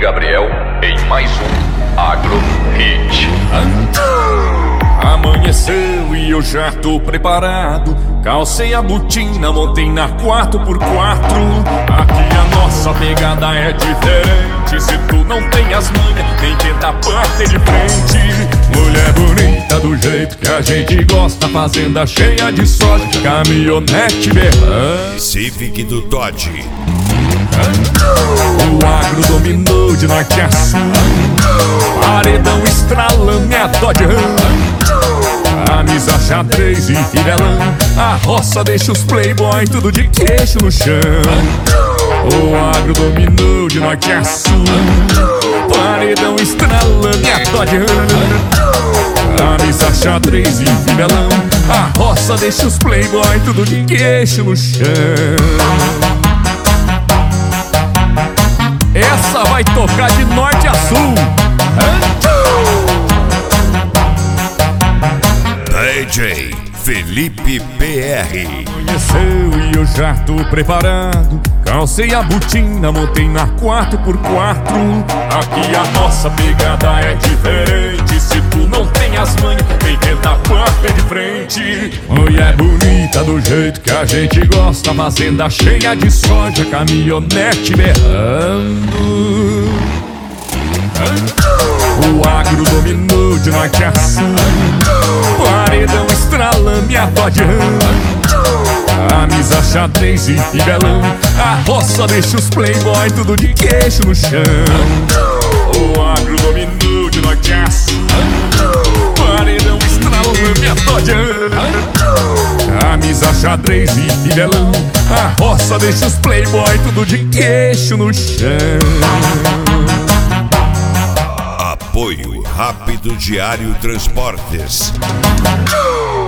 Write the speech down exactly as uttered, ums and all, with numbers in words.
Gabriel em mais um Agro Hit. Amanheceu e eu já tô preparado. Calcei a botina, montei na quatro por quatro. Aqui a nossa pegada é diferente. Se tu não tem as manhas, nem tenta bater de frente. Mulher bonita do jeito que a gente gosta, fazenda cheia de soja, caminhonete berrante, Civic do Dodge. O agro dominou de norte a sul. Paredão estralando é a Dodge Ram. Camisa xadrez e fivelão. A roça deixa os playboy tudo de queixo no chão. O agro dominou de norte a sul. Paredão estralando é a Dodge Ram. Camisa xadrez e fivelão. A roça deixa os playboy tudo de queixo no chão. Essa vai tocar de norte a sul. D J Felipe P R. Conheceu e eu já tô preparado. Calcei a botina, montei na quatro por quatro. Aqui a nossa pegada é diferente. Se tu não tem as manhas, vem tentar bater de frente. Mulher bonita do jeito que a gente gosta, fazenda cheia de soja, caminhonete berrando. O agro dominou de norte a sul. Paredão estralando e a Dodge Ram. Camisa xadrez e fivelão. A roça deixa os playboy tudo de queixo no chão. O agro dominou de norte a sul. Paredão estralando e a Dodge Ram. Camisa xadrez e fivelão. A roça deixa os playboy tudo de queixo no chão. Apoio Rápido Diário Transportes.